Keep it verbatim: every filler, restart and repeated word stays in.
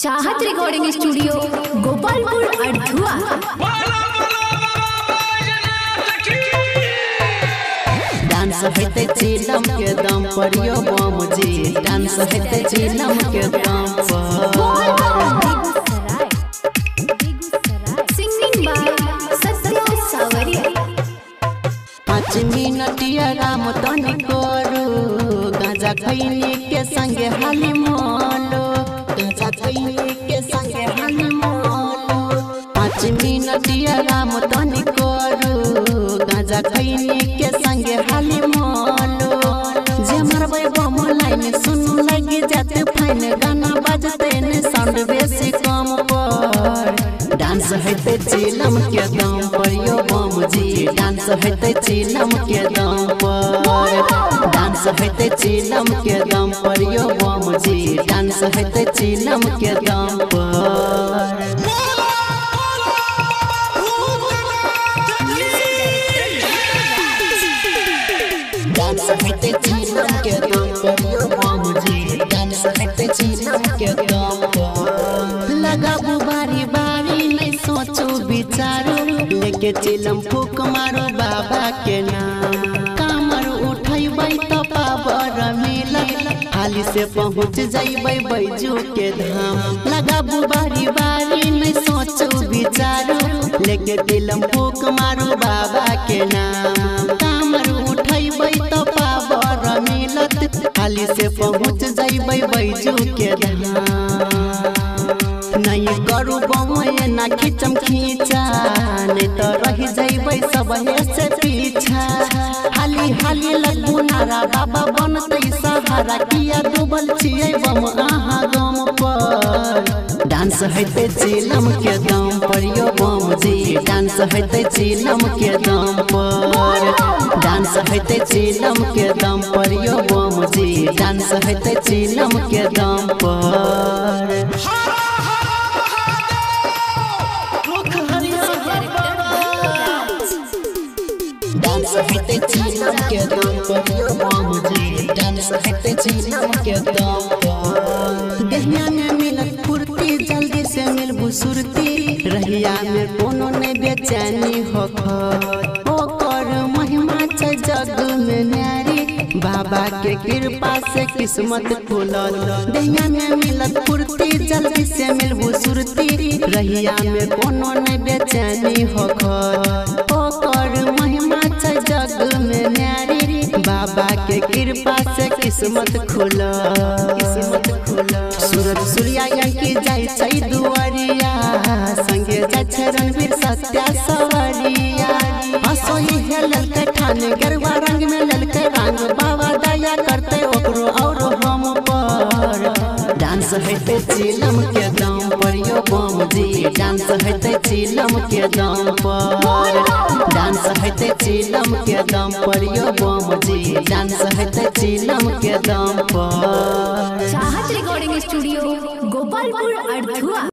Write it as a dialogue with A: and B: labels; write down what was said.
A: चाहत recording studio Gopalpur Adhua.
B: Dance हेते चिलम के दम पर यो बम जी, डांस हेते चिलम के दम पर।
A: सिंगिंग बाय सत्या सावरिया।
B: पाँच मिनट या राम तनी करू, गांजा खैनी के संगे हाली मोलो, गांजा खैनी के संगे हाली मोलो। पाँच मिनट या राम तनी करू, गांजा खैनी के संगे हाली मोलो। जे मरबै बम लाइन सुन लगी जाते फाइन, गाना बजते ने साउंड बेसी कम पर। डांस हेते चिलम के दम पर यो बम जी, डांस हेते चिलम के दम पर। डांस हेते चिलम के दम पर यो बम जी, डांस हेते चिलम के दम पर। डांस हेते चिलम के दम पर यो बम जी, डांस हेते चिलम के दम पर। लगाबू बारी बारी नहीं सोचो विचारो, लेके चिलम फूक मारो बाबा के नाम। कामर उठैबै तो पावर मिलत, हाली से पहुँच जैबै बैजू के धाम। लगाबू बारी बारी नहीं सोचो विचारो, लेके चिलम फूक मारो बाबा के नाम। कामर उठैबै तो पावर मिलत, हाली से पहुँच जैबै बैजू के धाम। नहीं करू बमय ना खींचम खींचा, नहीं तो रह जैबै सब से पीछा। हाली हाली लगबू नारा, बाबा बनतै सहारा, किया डूबल छियै बम अहाँ गम पर। डांस हेते चिलम के दम पर यो बम जी, डांस हेते चिलम के दम पर। डांस हेते चिलम के दम पर यो बम जी, डांस हेते चिलम के दम पर। डांस हेते चिलम के दम पर यो बम जी, डांस हेते चिलम के दम पर। दहिया में मिलत फुर्ती, जल्दी से मिलबू सुरती, रहिया में कोनो ने बेचैनी होखत। ओकर महिमा छै जग में न्यारी, बाबा के कृपा से किस्मत खुलल। दहिया में मिलत फुर्ती, जल्दी से मिलबू सुरती, रहिया में कोनो ने बेचैनी होखत। ओकर महिमा छै जग में न्यारी, बाबा के कृपा से किस्मत खुला, किस्मत खुला। सूरज सूर्या की जाय छै दुआरिया, संगे जाय छै रणवीर सत्या सवरिया। हसोई है ललके ठाने, गरबा रंग में ललके रंग, बाबा दया करते ओकरो और हम पर। डांस हेते चिलम के दम पर यो बम जी, डांस हेते चिलम के दम पर। डांस हेते चिलम के दम पर यो बम जी, डांस हेते चिलम के दम पर।
A: चाहत रिकॉर्डिंग स्टूडियो गोपालपुर अड़धुआ।